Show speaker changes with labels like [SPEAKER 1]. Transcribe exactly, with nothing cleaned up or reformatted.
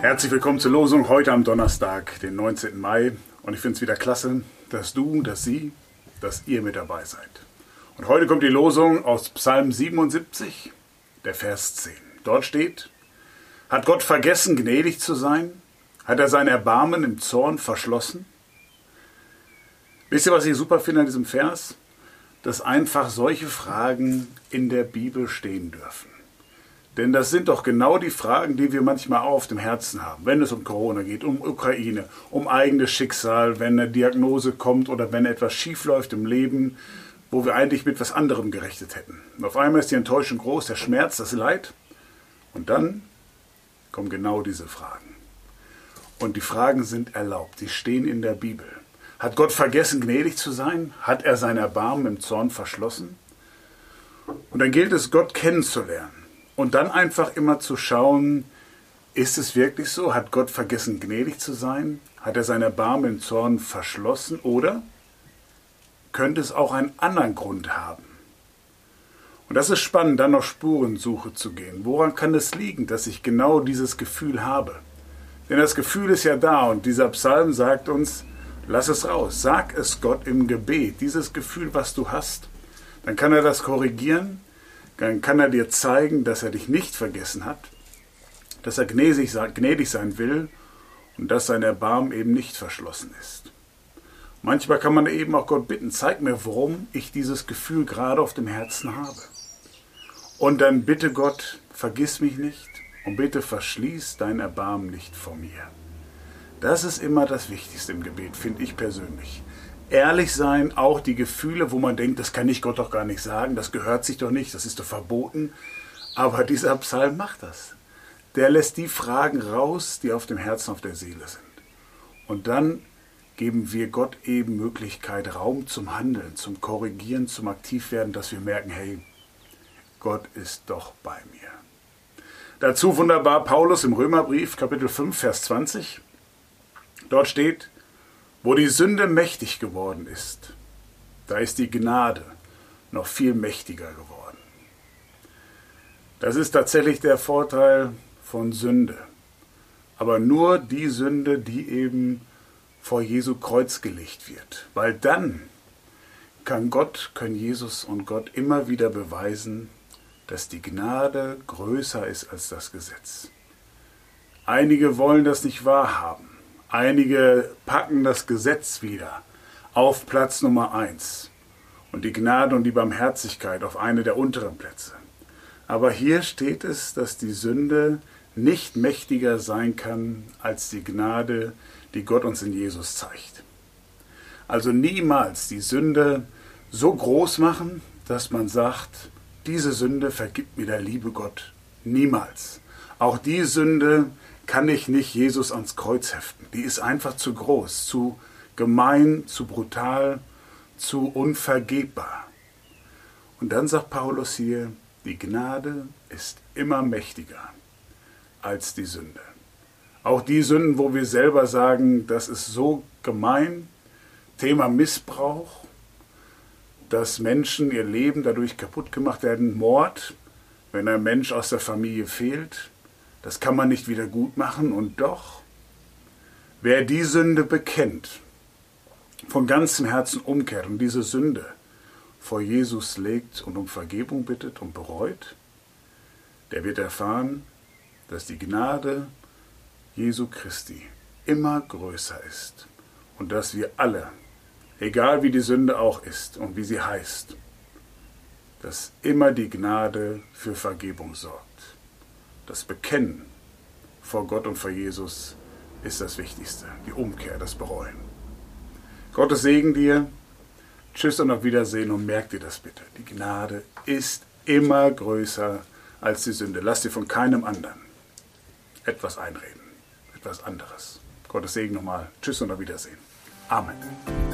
[SPEAKER 1] Herzlich willkommen zur Losung heute am Donnerstag, den neunzehnten Mai. Und ich finde es wieder klasse, dass du, dass Sie, dass ihr mit dabei seid. Und heute kommt die Losung aus Psalm siebenundsiebzig, der Vers zehn. Dort steht: Hat Gott vergessen, gnädig zu sein? Hat er sein Erbarmen im Zorn verschlossen? Wisst ihr, was ich super finde an diesem Vers? Dass einfach solche Fragen in der Bibel stehen dürfen. Denn das sind doch genau die Fragen, die wir manchmal auch auf dem Herzen haben, wenn es um Corona geht, um Ukraine, um eigenes Schicksal, wenn eine Diagnose kommt oder wenn etwas schiefläuft im Leben, wo wir eigentlich mit etwas anderem gerechnet hätten. Und auf einmal ist die Enttäuschung groß, der Schmerz, das Leid. Und dann kommen genau diese Fragen. Und die Fragen sind erlaubt, die stehen in der Bibel. Hat Gott vergessen, gnädig zu sein? Hat er sein Erbarmen im Zorn verschlossen? Und dann gilt es, Gott kennenzulernen. Und dann einfach immer zu schauen, ist es wirklich so? Hat Gott vergessen, gnädig zu sein? Hat er sein Erbarmen im Zorn verschlossen? Oder könnte es auch einen anderen Grund haben? Und das ist spannend, dann auf Spurensuche zu gehen. Woran kann es liegen, dass ich genau dieses Gefühl habe? Denn das Gefühl ist ja da und dieser Psalm sagt uns, lass es raus, sag es Gott im Gebet. Dieses Gefühl, was du hast, dann kann er das korrigieren. Dann kann er dir zeigen, dass er dich nicht vergessen hat, dass er gnädig sein will und dass sein Erbarmen eben nicht verschlossen ist. Manchmal kann man eben auch Gott bitten, zeig mir, warum ich dieses Gefühl gerade auf dem Herzen habe. Und dann bitte Gott, vergiss mich nicht und bitte verschließ dein Erbarmen nicht vor mir. Das ist immer das Wichtigste im Gebet, finde ich persönlich. Ehrlich sein, auch die Gefühle, wo man denkt, das kann ich Gott doch gar nicht sagen, das gehört sich doch nicht, das ist doch verboten. Aber dieser Psalm macht das. Der lässt die Fragen raus, die auf dem Herzen, auf der Seele sind. Und dann geben wir Gott eben Möglichkeit, Raum zum Handeln, zum Korrigieren, zum Aktivwerden, dass wir merken, hey, Gott ist doch bei mir. Dazu wunderbar Paulus im Römerbrief, Kapitel fünf, Vers zwanzig. Dort steht: Wo die Sünde mächtig geworden ist, da ist die Gnade noch viel mächtiger geworden. Das ist tatsächlich der Vorteil von Sünde. Aber nur die Sünde, die eben vor Jesu Kreuz gelegt wird. Weil dann kann Gott, können Jesus und Gott immer wieder beweisen, dass die Gnade größer ist als das Gesetz. Einige wollen das nicht wahrhaben. Einige packen das Gesetz wieder auf Platz Nummer eins und die Gnade und die Barmherzigkeit auf eine der unteren Plätze. Aber hier steht es, dass die Sünde nicht mächtiger sein kann als die Gnade, die Gott uns in Jesus zeigt. Also niemals die Sünde so groß machen, dass man sagt, diese Sünde vergibt mir der liebe Gott. Niemals. Auch die Sünde kann ich nicht Jesus ans Kreuz heften. Die ist einfach zu groß, zu gemein, zu brutal, zu unvergebbar. Und dann sagt Paulus hier, die Gnade ist immer mächtiger als die Sünde. Auch die Sünden, wo wir selber sagen, das ist so gemein, Thema Missbrauch, dass Menschen ihr Leben dadurch kaputt gemacht werden, Mord, wenn ein Mensch aus der Familie fehlt, das kann man nicht wieder gut machen. Und doch, wer die Sünde bekennt, von ganzem Herzen umkehrt und diese Sünde vor Jesus legt und um Vergebung bittet und bereut, der wird erfahren, dass die Gnade Jesu Christi immer größer ist und dass wir alle, egal wie die Sünde auch ist und wie sie heißt, dass immer die Gnade für Vergebung sorgt. Das Bekennen vor Gott und vor Jesus ist das Wichtigste. Die Umkehr, das Bereuen. Gottes Segen dir. Tschüss und auf Wiedersehen und merk dir das bitte. Die Gnade ist immer größer als die Sünde. Lass dir von keinem anderen etwas einreden. Etwas anderes. Gottes Segen nochmal. Tschüss und auf Wiedersehen. Amen.